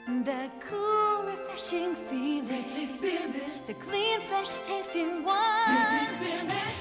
That cool, refreshing feeling. The clean, fresh tasting wine.